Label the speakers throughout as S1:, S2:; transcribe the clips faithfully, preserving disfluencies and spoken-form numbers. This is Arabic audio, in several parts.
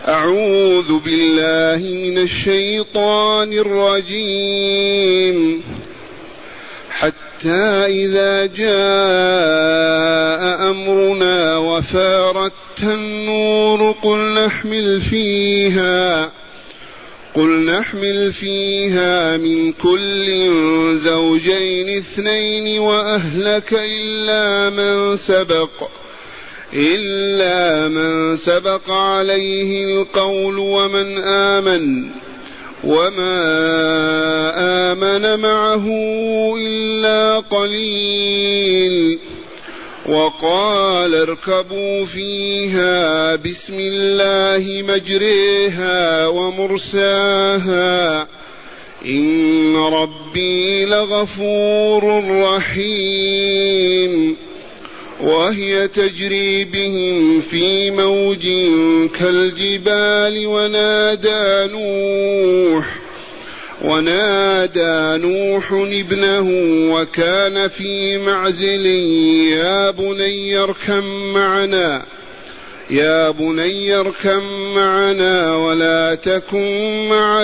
S1: أعوذ بالله من الشيطان الرجيم. حتى إذا جاء أمرنا وفارت النور قل نحمل فيها قل نحمل فيها من كل زوجين اثنين وأهلك إلا من سبق إلا من سبق عليه القول ومن آمن وما آمن معه إلا قليل. وقال اركبوا فيها بسم الله مجريها ومرساها إن ربي لغفور رحيم. وهي تجري بهم في موج كالجبال ونادى نوح ونادى نوح ابنه وكان في معزل يا بني اركب معنا يا بني اركب معنا ولا تكن مع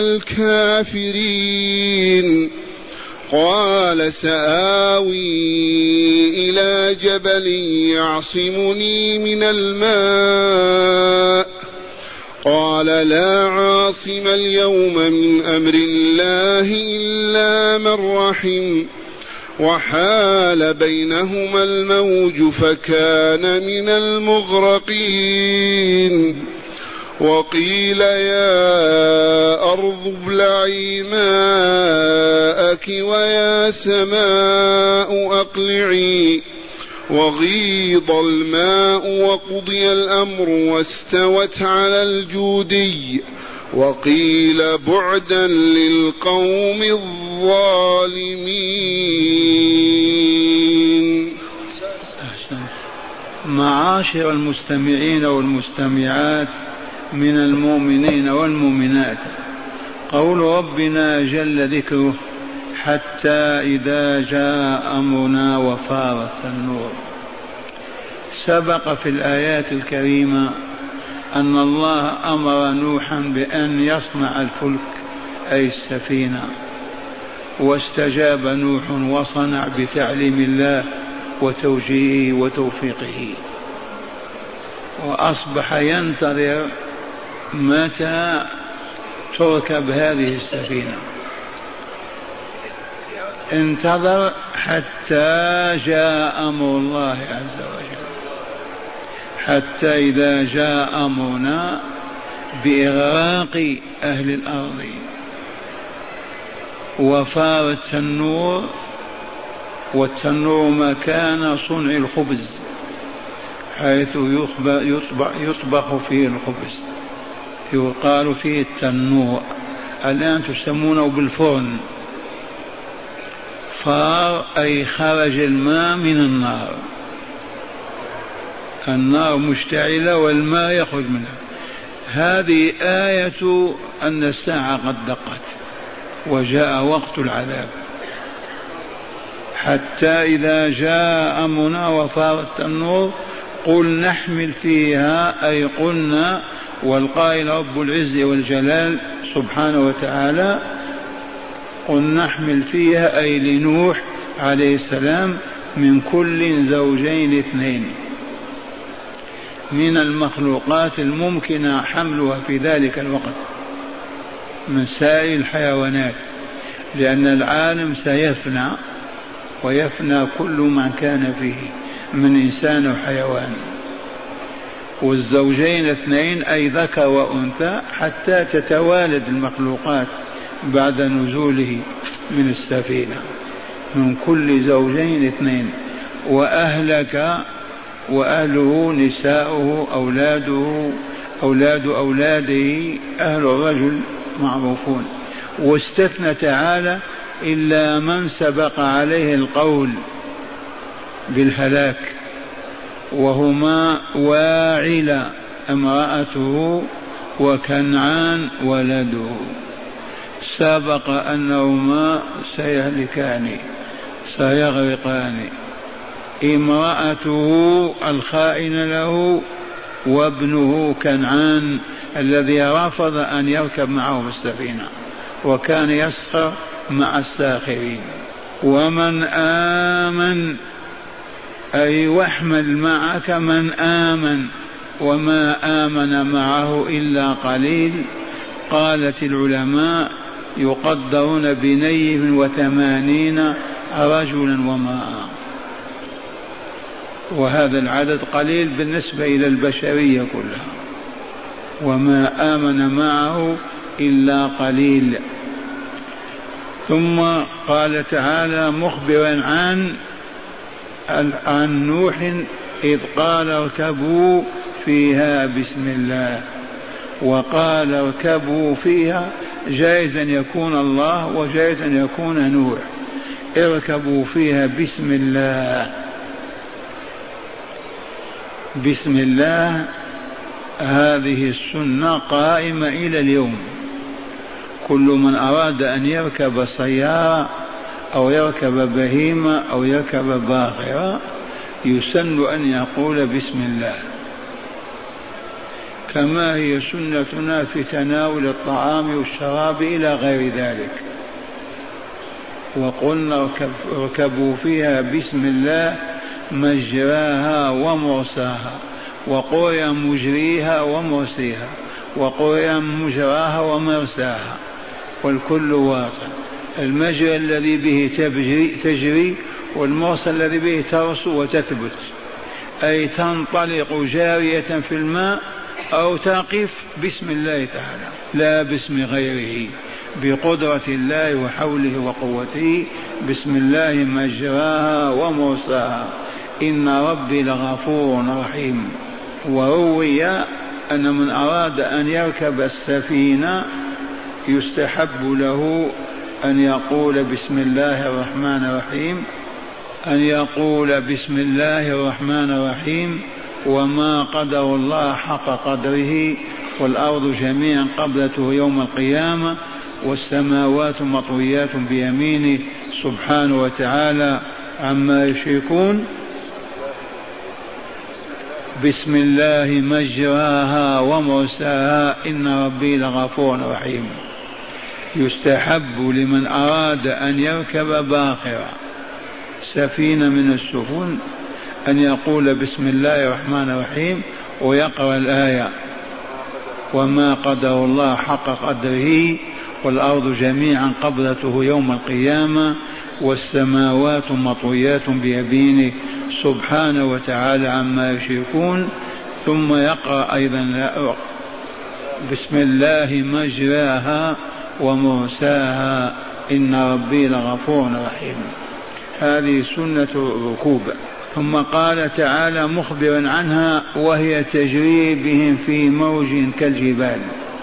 S1: الكافرين. قال سآوي إلى جبل يعصمني من الماء قال لا عاصم اليوم من أمر الله إلا من رحم وحال بينهما الموج فكان من المغرقين. وقيل يا أرض ابلعي ماءك ويا سماء أقلعي وغيض الماء وقضي الأمر واستوت على الجودي وقيل بعدا للقوم الظالمين.
S2: معاشر المستمعين والمستمعات من المؤمنين والمؤمنات، قول ربنا جل ذكره حتى إذا جاء أمرنا وفارت النور. سبق في الآيات الكريمة أن الله أمر نوحا بأن يصنع الفلك أي السفينة، واستجاب نوح وصنع بتعليم الله وتوجيهه وتوفيقه، وأصبح ينتظر متى تركب هذه السفينة. انتظر حتى جاء أمر الله عز وجل، حتى إذا جاء أمرنا بإغراق أهل الأرض وفار التنور. والتنور مكان صنع الخبز حيث يطبخ فيه الخبز، يقال فيه التنور، الآن تسمونه بالفرن. فار أي خرج الماء من النار، النار مشتعلة والماء يخرج منها. هذه آية أن الساعة قد دقت وجاء وقت العذاب. حتى إذا جاء أمرنا وفارت النور قل نحمل فيها أي قلنا، والقائل رب العزة والجلال سبحانه وتعالى قل نحمل فيها أي لنوح عليه السلام من كل زوجين اثنين من المخلوقات الممكنة حملها في ذلك الوقت من سائر الحيوانات، لأن العالم سيفنى ويفنى كل من كان فيه من إنسان وحيوان. والزوجين اثنين أي ذكر وأنثى حتى تتوالد المخلوقات بعد نزوله من السفينة من كل زوجين اثنين. وأهلك وأهله نساؤه أولاده أولاد أولاده أهل الرجل معروفون. واستثنى تعالى إلا من سبق عليه القول بالهلاك، وهما واعل امرأته وكنعان ولده، سبق أنهما سيهلكان سيغرقان. امرأته الخائن له وابنه كنعان الذي رفض أن يركب معه في السفينة وكان يسخر مع الساخرين. ومن آمن أي واحمل معك من آمن، وما آمن معه إلا قليل. قالت العلماء يقدرون بنيف وثمانين رجلا وماء، وهذا العدد قليل بالنسبة إلى البشرية كلها. وما آمن معه إلا قليل. ثم قال تعالى مخبرا عن عن نوح إذ قال اركبوا فيها بسم الله، وقال اركبوا فيها جائز أن يكون الله وجائز أن يكون نوح. اركبوا فيها بسم الله. بسم الله هذه السنة قائمة إلى اليوم. كل من أراد أن يركب سيارة أو يركب بهيمة أو يركب باخرة يسن أن يقول بسم الله، كما هي سنتنا في تناول الطعام والشراب إلى غير ذلك. وقلنا اركبوا فيها بسم الله مجراها ومرساها، وقرئ مجريها ومرسيها، وقرئ مجراها ومرساها، والكل واقع. المجرى الذي به تجري, تجري والمرسى الذي به ترسو وتثبت، أي تنطلق جارية في الماء أو تقف بسم الله تعالى لا باسم غيره، بقدرة الله وحوله وقوته. بسم الله مجراها ومرساها إن ربي لغفور رحيم. وروي أن من أراد أن يركب السفينة يستحب له أن يقول بسم الله الرحمن الرحيم، أن يقول بسم الله الرحمن الرحيم وما قدر الله حق قدره والأرض جميعا قبضته يوم القيامة والسماوات مطويات بيمينه سبحانه وتعالى عما يشركون. بسم الله مجراها ومرساها إن ربي لغفور رحيم. يستحب لمن أراد أن يركب باخرة سفينة من السفن أن يقول بسم الله الرحمن الرحيم ويقرأ الآية وما قدر الله حق قدره والأرض جميعا قبضته يوم القيامة والسماوات مطويات بيمينه سبحانه وتعالى عما يشركون. ثم يقرأ أيضا بسم الله مجراها ومرساها إن ربي لغفور رحيم. هذه سنة الركوب. ثم قال تعالى مخبرا عنها وهي تجري بهم في موج كالجبال.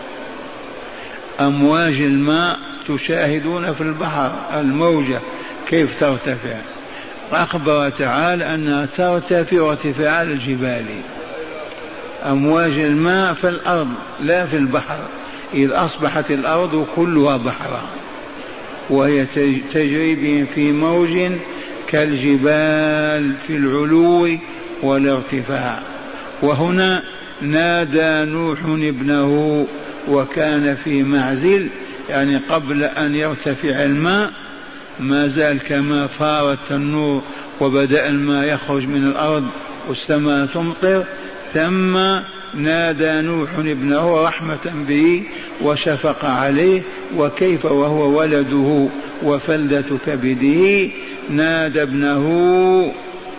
S2: أمواج الماء تشاهدون في البحر الموجة كيف ترتفع، أخبر تعالى أنها ترتفع ارتفاع الجبال. أمواج الماء في الأرض لا في البحر، إذ أصبحت الأرض كلها بحرا. وهي تجري بهم في موج كالجبال في العلو والارتفاع. وهنا نادى نوح ابنه وكان في معزل، يعني قبل أن يرتفع الماء ما زال كما فار التنور وبدأ الماء يخرج من الأرض والسماء تمطر. ثم نادى نوح ابنه رحمة به وشفق عليه، وكيف وهو ولده وفلدة كبده. نادى ابنه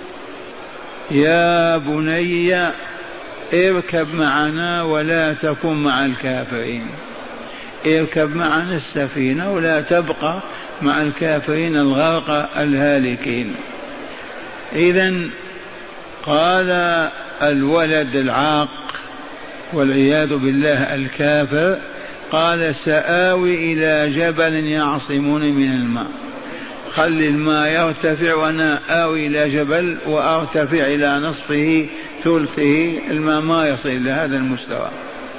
S2: يا بني اركب معنا ولا تكن مع الكافرين. اركب معنا السفينة ولا تبقى مع الكافرين الغرق الهالكين. إذن قال الولد العاق والعياذ بالله الكافر قال سآوي إلى جبل يعصمني من الماء. خلي الماء يرتفع وأنا آوي إلى جبل وأرتفع إلى نصفه ثلثه، الماء ما يصل إلى هذا المستوى.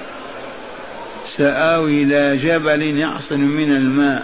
S2: سآوي إلى جبل يعصم من الماء.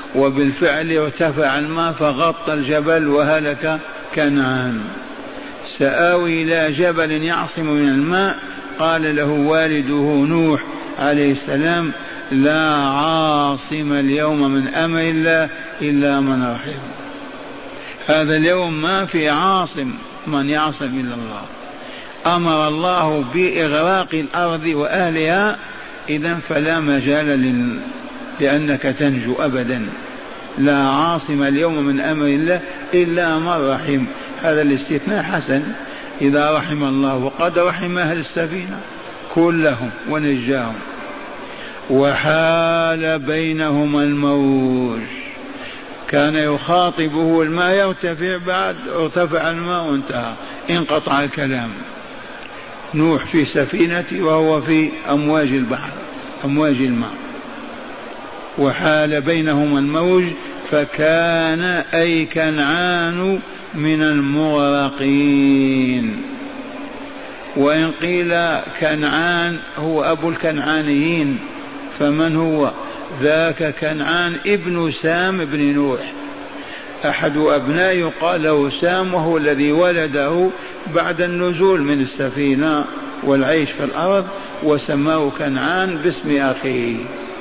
S2: وبالفعل ارتفع الماء فغطى الجبل وهلك كنعان. سآوي إلى جبل يعصم من الماء. قال له والده نوح عليه السلام لا عاصم اليوم من أمر الله إلا من رحم. هذا اليوم ما في عاصم من يعصم إلا الله. أمر الله بإغراق الأرض وأهلها، إذن فلا مجال لل... لأنك تنجو أبدا. لا عاصم اليوم من أمر الله إلا من رحم. هذا الاستثناء حسن إذا رحم الله، وقد رحم أهل السفينة كلهم ونجاهم. وحال بينهما الموج، كان يخاطبه الماء يرتفع، بعد ارتفع الماء وانتهى، انقطع الكلام. نوح في سفينته وهو في أمواج البحر أمواج الماء. وحال بينهما الموج فكان أي كنعان من المغرقين. وإن قيل كنعان هو أبو الكنعانيين، فمن هو ذاك؟ كنعان ابن سام بن نوح، أحد أبنائه يقال له سام، وهو الذي ولده بعد النزول من السفينة والعيش في الأرض، وسماه كنعان باسم أخيه.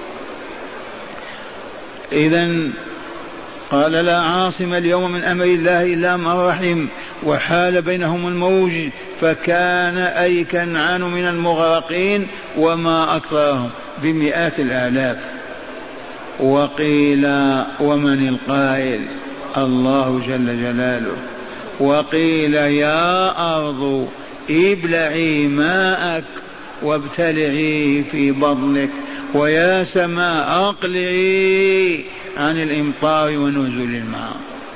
S2: إذن قال لا عاصم اليوم من أمر الله إلا من رحم. وحال بينهم الموج فكان أي كنعان من المغرقين، وما أكثرهم بمئات الآلاف. وقيل ومن القائل؟ الله جل جلاله. وقيل يا أرض ابلعي ماءك وابتلعي في بطنك، ويا سماء أقلعي عن الإمطار ونزول الماء.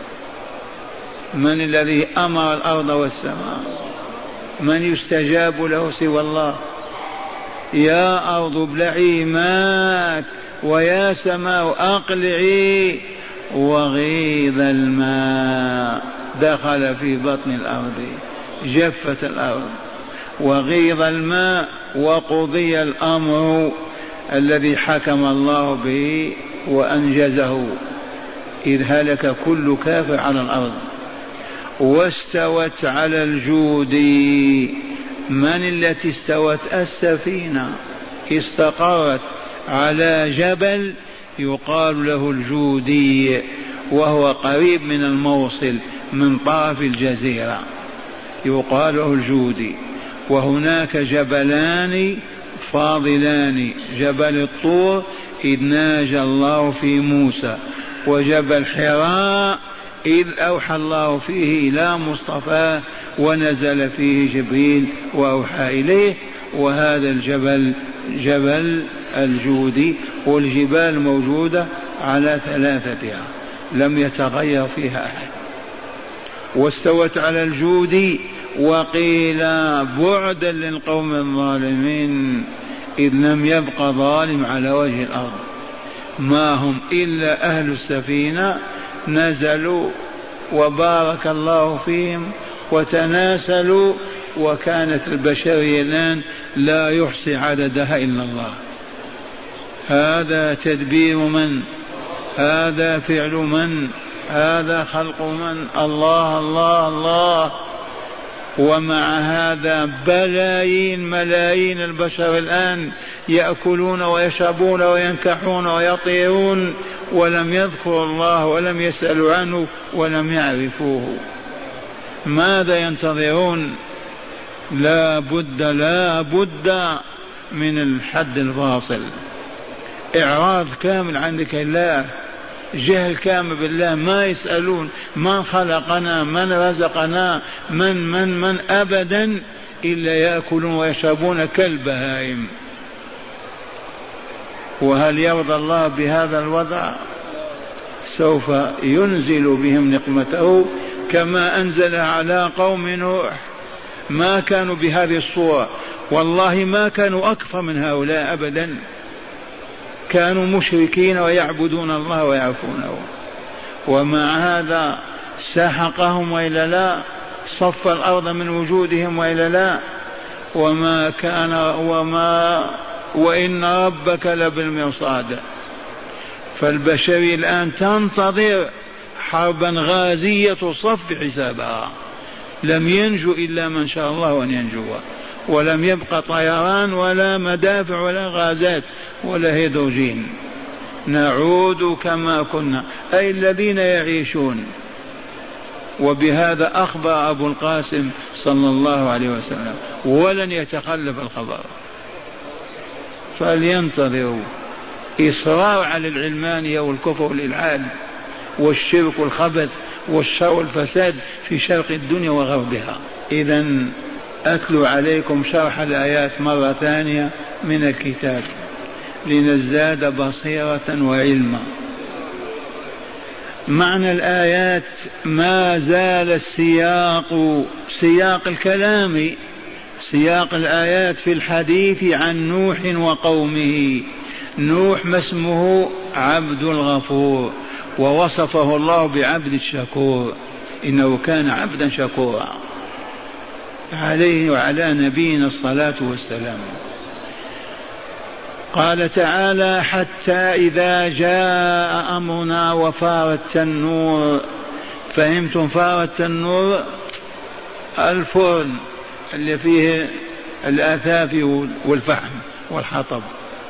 S2: من الذي أمر الأرض والسماء؟ من يستجاب له سوى الله؟ يا أرض ابلعي ماءك ويا سماء أقلعي. وغيض الماء دخل في بطن الأرض، جفت الأرض. وغيض الماء وقضي الأمر الذي حكم الله به وأنجزه، إذ هلك كل كافر على الأرض. واستوت على الجود. من التي استوت؟ السفينة استقرت على جبل يقال له الجودي، وهو قريب من الموصل من طرف الجزيرة، يقال له الجودي. وهناك جبلان فاضلان، جبل الطور إذ ناجى الله في موسى، وجبل حراء إذ أوحى الله فيه إلى مصطفى ونزل فيه جبريل وأوحى إليه. وهذا الجبل جبل الجودي، والجبال موجودة على ثلاثتها لم يتغير فيها أحد. واستوت على الجودي. وقيل بعدا للقوم الظالمين، إذ لم يبق ظالم على وجه الأرض، ما هم إلا أهل السفينة نزلوا وبارك الله فيهم وتناسلوا. وكانت البشرية الآن لا يحصي عددها إلا الله. هذا تدبير من؟ هذا فعل من؟ هذا خلق من؟ الله الله الله. ومع هذا بلايين ملايين البشر الآن يأكلون ويشربون وينكحون ويطيرون، ولم يذكروا الله ولم يسألوا عنه ولم يعرفوه. ماذا ينتظرون؟ لا بد لا بد من الحد الفاصل، إعراض كامل عن ذكر الله، جهل كامل بالله، ما يسألون من خلقنا، من رزقنا، من من من أبدا، إلا يأكلون ويشربون كالبهائم. وهل يرضى الله بهذا الوضع؟ سوف ينزل بهم نقمته كما أنزل على قوم نوح. ما كانوا بهذه الصورة، والله ما كانوا أكثر من هؤلاء أبدا، كانوا مشركين ويعبدون الله ويعرفونه. ومع هذا سحقهم وإلا لا، صف الأرض من وجودهم وإلا لا. وما كان وما وإن ربك لبالمرصاد. فالبشرية الآن تنتظر حربا غازية تصفي حسابها، لم ينجو إلا من شاء الله أن ينجو، ولم يبقى طيران ولا مدافع ولا غازات ولا هيدروجين، نعود كما كنا، أي الذين يعيشون. وبهذا أخبر أبو القاسم صلى الله عليه وسلم، ولن يتخلف الخبر. فلينتظروا. إصرار على العلمانية والكفر والإلحاد والشرك والخبث والشر والفساد في شرق الدنيا وغربها. إذن أتلو عليكم شرح الآيات مرة ثانية من الكتاب لنزداد بصيرة وعلما. معنى الآيات: ما زال السياق، سياق الكلام، سياق الآيات في الحديث عن نوح وقومه. نوح ما اسمه؟ عبد الغفور، ووصفه الله بعبد الشكور، إنه كان عبدا شكورا، عليه وعلى نبينا الصلاة والسلام. قال تعالى: حتى إذا جاء أمرنا وفار التنور. فهمتم فار التنور؟ الفرن اللي فيه الآثاف والفحم والحطب،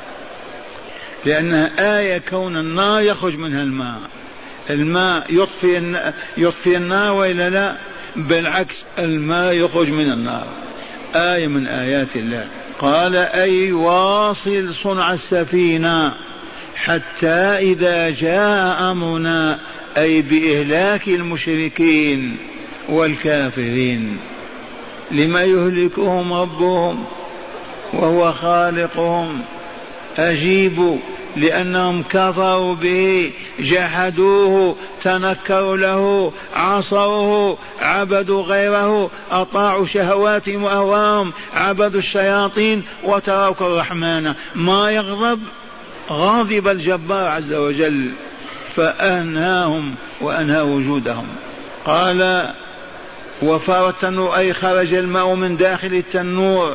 S2: لأنها آية كون النار يخرج منها الماء. الماء يطفي يطفي النار وإلا لا؟ بالعكس، الماء يخرج من النار، آية من آيات الله. قال: أي واصل صنع السفينة حتى إذا جاء أمرنا، أي بإهلاك المشركين والكافرين. لما يهلكهم ربهم وهو خالقهم؟ أجيبوا: لأنهم كفروا به، جحدوه، تنكروا له، عصوه، عبدوا غيره، أطاعوا شهواتهم وأهواهم، عبدوا الشياطين وتركوا الرحمن. ما يغضب؟ غاضب الجبار عز وجل، فأنهاهم وأنهى وجودهم. قال: وفار التنور، أي خرج الماء من داخل التنور.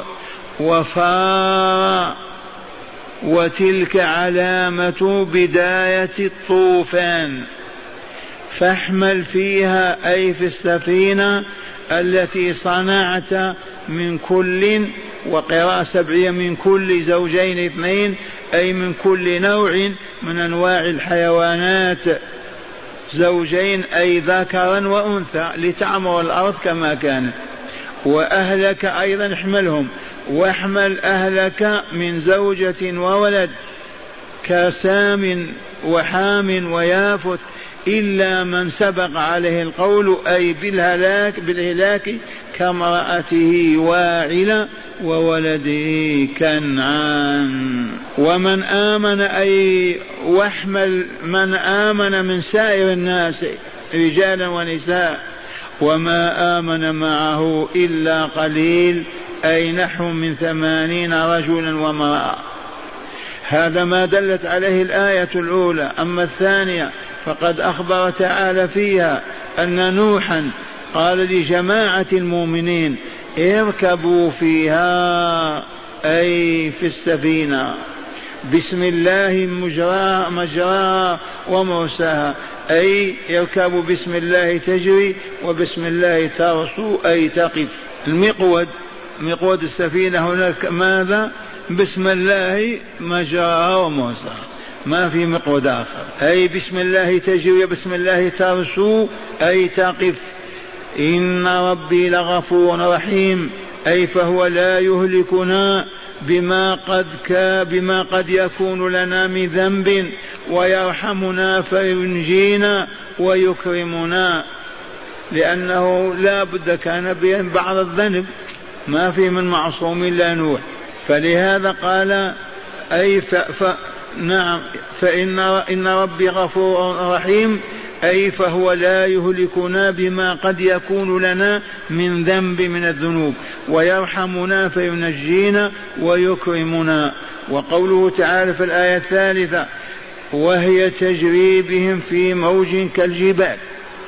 S2: وفار، وتلك علامة بداية الطوفان. فاحمل فيها، أي في السفينة التي صنعت، من كل، وقراءة سبعية من كل زوجين اثنين، أي من كل نوع من أنواع الحيوانات زوجين، أي ذكرا وأنثى، لتعمر الأرض كما كانت. وأهلك أيضا احملهم، واحمل أهلك من زوجة وولد، كسام وحام ويافث، إلا من سبق عليه القول، أي بالهلاك بالهلاك، كامرأته واعلة وولده كنعان. ومن آمن، أي واحمل من آمن من سائر الناس رجالا ونساء، وما آمن معه إلا قليل، أي نحو من ثمانين رجلا وامرأة. هذا ما دلت عليه الآية الأولى. أما الثانية فقد أخبر تعالى فيها أن نوحا قال لجماعة المؤمنين: اركبوا فيها، أي في السفينة، بسم الله مجراها مجراها ومرساها، أي يركبوا بسم الله تجري وبسم الله ترسو، أي تقف. المقود، مقود السفينة هناك ماذا؟ بسم الله مجراها ومرساها، ما في مقود آخر. أي بسم الله تجري وبسم الله ترسو، أي تقف. إن ربي لغفور رحيم، أي فهو لا يهلكنا بما قد كا بما قد يكون لنا من ذنب، ويرحمنا فينجينا ويكرمنا، لأنه لا بد كان بين بعض الذنب، ما في من معصوم إلا نوح. فلهذا قال: أي ف... ف... نعم فإن إن ربي غفور رحيم، أي فهو لا يهلكنا بما قد يكون لنا من ذنب من الذنوب، ويرحمنا فينجينا ويكرمنا. وقوله تعالى في الآية الثالثة: وهي تجري بهم في موج كالجبال،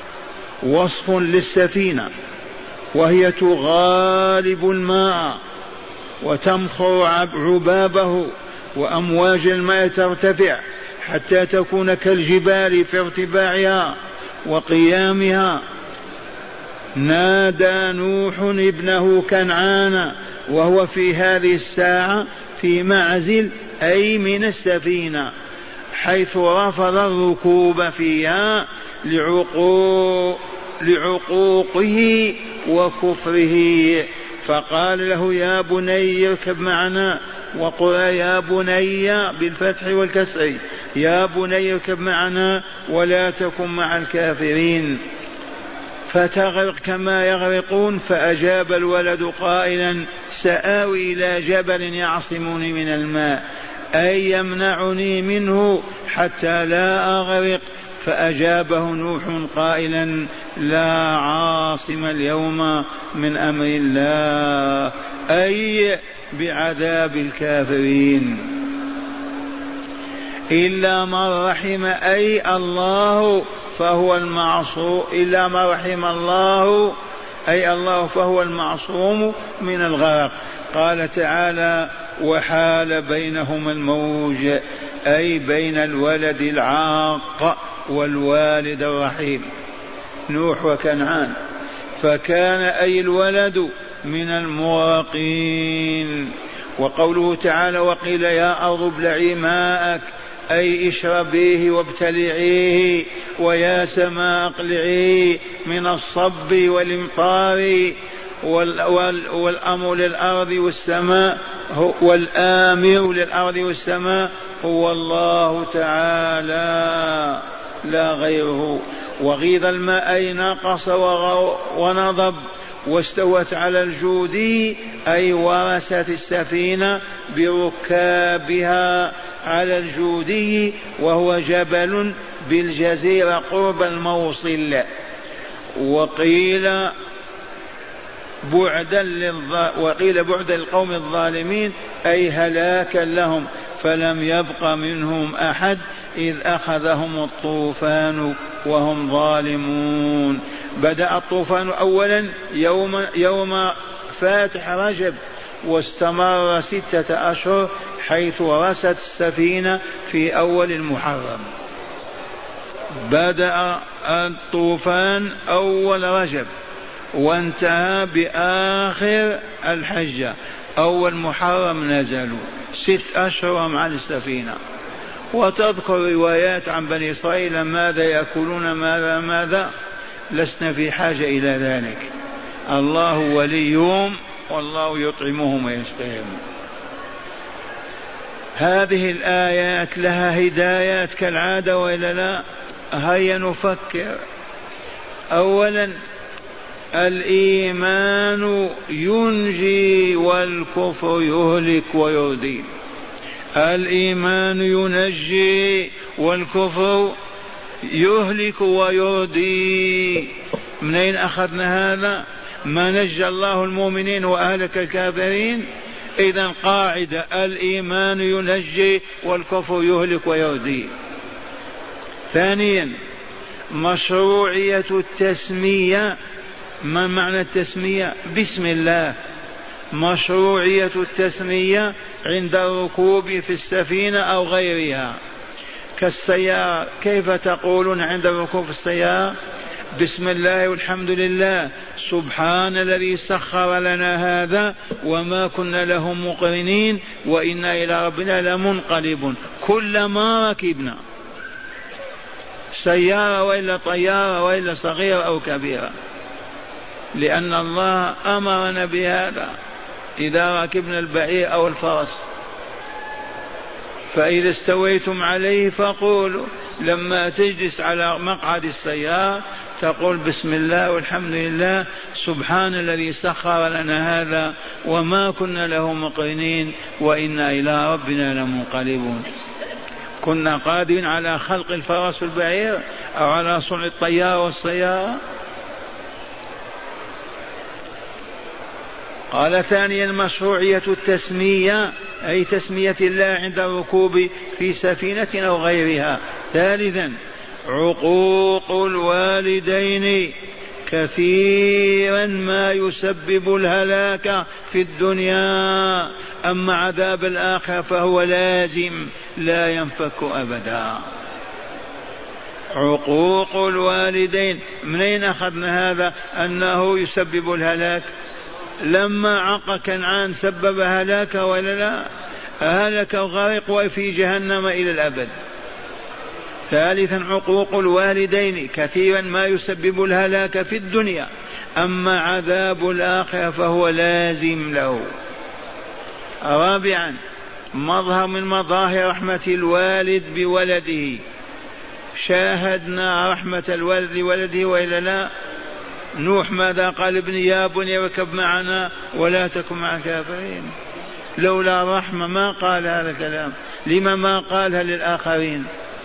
S2: وصف للسفينة، وهي تغالب الماء وتمخر عبابه، وأمواج الماء ترتفع حتى تكون كالجبال في ارتفاعها وقيامها. نادى نوح ابنه كنعان وهو في هذه الساعة في معزل أي من السفينة، حيث رفض الركوب فيها لعقوق لعقوقه وكفره، فقال له يا بني اركب معنا، وقل يا بني بالفتح والكسر يا بني اركب معنا ولا تكن مع الكافرين فتغرق كما يغرقون. فأجاب الولد قائلا سآوي إلى جبل يعصمني من الماء أي يمنعني منه حتى لا أغرق. فأجابه نوح قائلا لا عاصم اليوم من أمر الله أي بعذاب الكافرين إلا من رحم أي الله فهو المعصوم، إلا من رحم الله أي الله فهو المعصوم من الغرق. قال تعالى وحال بينهما الموج أي بين الولد العاق والوالد الرحيم نوح وكنعان، فكان أي الولد من المغرقين. وقوله تعالى وقيل يا أرض ابلعي ماءك أي اشربيه وابتلعيه، ويا سماء اقلعيه من الصب والامطار، والأمر للأرض والسماء والآمر للأرض والسماء هو الله تعالى لا غيره. وغيض الماء أي نقص ونضب، واستوت على الجودي أي ورست السفينة بركابها على الجودي وهو جبل بالجزيرة قرب الموصل. وقيل بعدا للظ... وقيل بعدا للقوم الظالمين أي هلاكا لهم، فلم يبق منهم أحد إذ أخذهم الطوفان وهم ظالمون. بدأ الطوفان أولا يوم, يوم فاتح رجب واستمر ستة أشهر حيث رست السفينة في أول المحرم. بدأ الطوفان أول رجب وانتهى بآخر الحجة أول محرم نزلوا ست أشهر مع السفينة. وتذكر روايات عن بني إسرائيل ماذا يأكلون ماذا ماذا، لسنا في حاجة إلى ذلك، الله وليهم والله يطعمهم ويسقيهم. هذه الآيات لها هدايات كالعادة وإلا لا؟ هيا نفكر. أولا الإيمان ينجي والكفر يهلك ويردي. الإيمان ينجي والكفر يهلك ويردي. منين أخذنا هذا؟ ما نجى الله المؤمنين وأهلك الكافرين. إذن قاعدة الإيمان ينجي والكفر يهلك ويردي. ثانيا مشروعية التسمية. ما معنى التسمية؟ بسم الله. مشروعية التسمية عند الركوب في السفينة أو غيرها كالسيارة. كيف تقولون عند الركوب في السيارة؟ بسم الله والحمد لله سبحان الذي سخر لنا هذا وما كنا له مقرنين وإنا إلى ربنا لمنقلبون. كلما ركبنا سيارة وإلا طيارة وإلا صغيرة أو كبيرة، لأن الله أمرنا بهذا. إذا ركبنا البعير أو الفرس فإذا استويتم عليه فقولوا، لما تجلس على مقعد السيارة تقول بسم الله والحمد لله سبحان الذي سخر لنا هذا وما كنا له مقرنين وإنا إلى ربنا لمنقلبون. كنا قادرين على خلق الفرس والبعير أو على صنع الطيارة والسيارة. قال ثانيا مشروعية التسمية أي تسمية الله عند الركوب في سفينة أو غيرها. ثالثا عقوق الوالدين كثيرا ما يسبب الهلاك في الدنيا، أما عذاب الآخرة فهو لازم لا ينفك أبدا. عقوق الوالدين. منين أخذنا هذا أنه يسبب الهلاك؟ لما عق كنعان سبب هلاك ولا لا؟ هلك وغرق وفي جهنم إلى الأبد. ثالثا عقوق الوالدين كثيرا ما يسبب الهلاك في الدنيا، أما عذاب الآخرة فهو لازم له. رابعا مظهر من مظاهر رحمة الوالد بولده، شاهدنا رحمة الوالد لولده وإلا لا؟ نوح ماذا قال؟ ابني يا بني اركب معنا ولا تكن مع الكافرين. لولا الرحمة ما قال هذا الكلام، لما ما قالها للآخرين؟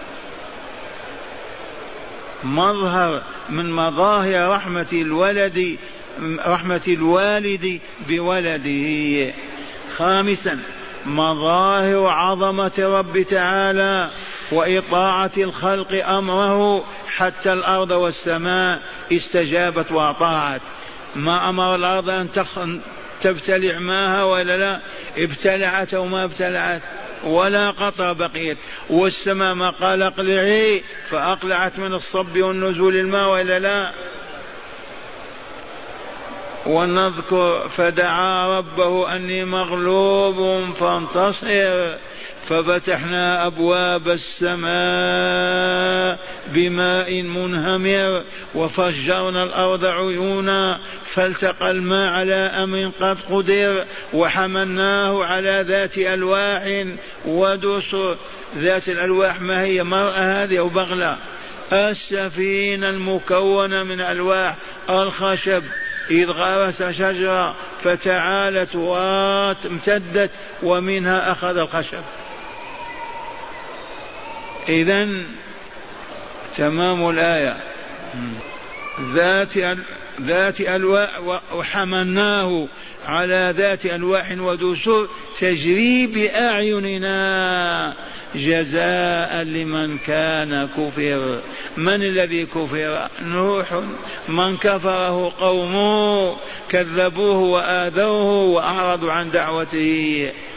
S2: مظهر من مظاهر رحمة الولد رحمة الوالد بولده. خامسا مظاهر عظمة رب تعالى وإطاعة الخلق أمره، حتى الأرض والسماء استجابت وأطاعت. ما أمر الأرض أن تبتلع ماها ولا لا؟ ابتلعت وما ابتلعت ولا قطر بقيت. والسماء ما قال اقلعي فأقلعت من الصب والنزول الماء ولا لا؟ ونذكر فدعا ربه أني مغلوب فانتصر ففتحنا أبواب السماء بماء منهمر وفجرنا الأرض عيونا فالتقى الماء على أمر قد قدر وحملناه على ذات ألواح ودسر. ذات الألواح ما هي؟ مرأة هذه أو بغلة؟ السفينة المكونة من ألواح الخشب، إذ غرس شجرة فتعالت وامتدت ومنها أخذ الخشب. إذن تمام الآية ذات ذات ألواح وحملناه على ذات ألواح ودسر تجري بأعيننا جزاء لمن كان كفر. من الذي كفر؟ نوح. من كفره قومه كذبوه وآذوه وأعرضوا عن دعوته.